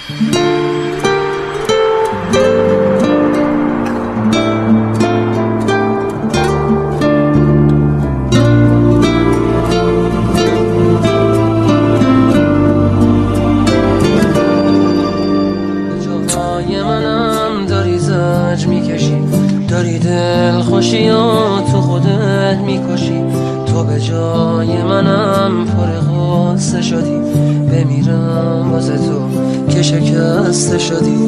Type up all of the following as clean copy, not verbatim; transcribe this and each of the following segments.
داری دل خوشیات تو خودت میکشی، تو به جای منم پر غصه شدی، بمیرم واسه تو که شکسته شدی.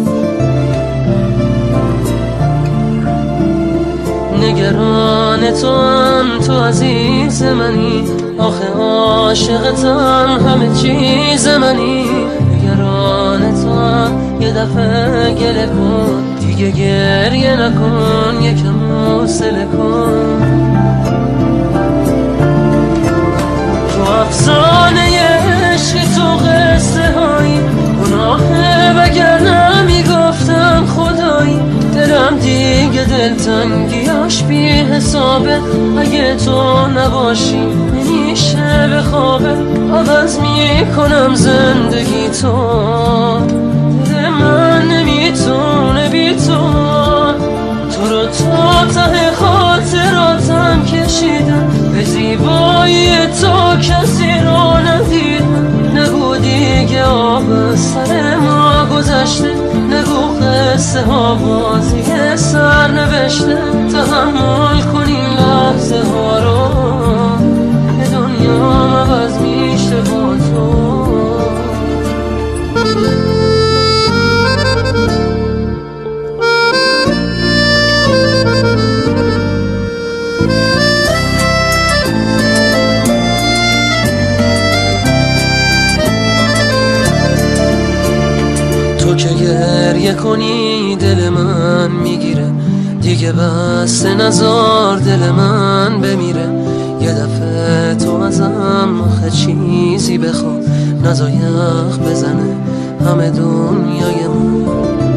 نگران تو هم تو عزیز منی، آخه عاشقتم همه چیز منی. نگران تو هم یه دفعه گله کن، دیگه گریه نکن، یکم حوصله کن. تو افسانه عشق تو قصه هایی گناهه، وگرنه میگفتم خدایی. دلم دیگه دلتنگیاش بی حسابه، اگه تو نباشی نمیشه به خوابه. عوض میکنم زندگی تو، دل من نمیتونه بی تو. تو رو تا ته خاطراتم کشیدم، به زیبایی تو کسی رو ندیدم. نگو دیگه آب سر ما گذشته، نگو قصه ها بازی سر نوشته. تحمل کنین لحظه ها رو، به دنیا عوض میشه با تو. تو که گریه کنی دل من میگیره، دیگه بس نزار دل من بمیره. یه دفعه تو ازم آخه چیزی بخوا، نزار یخ بزنه همه دنیای من.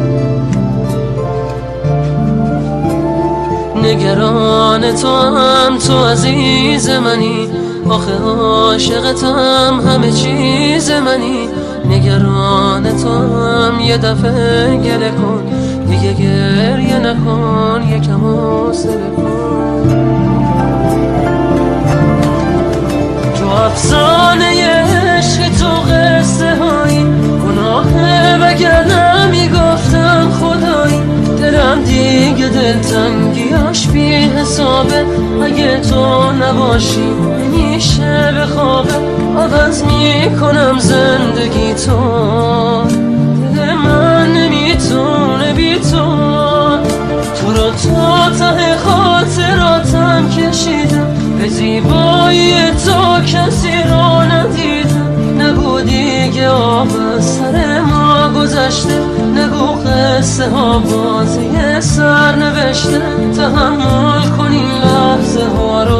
نگران تو هم تو عزیز منی، آخه عاشقتم همه چیز منی. نگران تو هم یه دفعه گله کن، دیگه گریه نکن، یکم حوصله کن. تو افسانه عشق تو قصه هایی گناهه، وگرنه میگفتم خدایی. دلم دیگه دلتنگیاش بی حسابه، اگه تو نباشی نمیشه به خوابه. عوض میکنم زندگی تو، دل من نمیتونه بی تو. تو رو تا ته خاطراتم کشیدم، به زیبایی تو کسی رو ندیدم. نگو دیگه آب سر ما گذشته، نگو قصه ها بازی سر نوشته. تحمل کنین لحظه ها رو،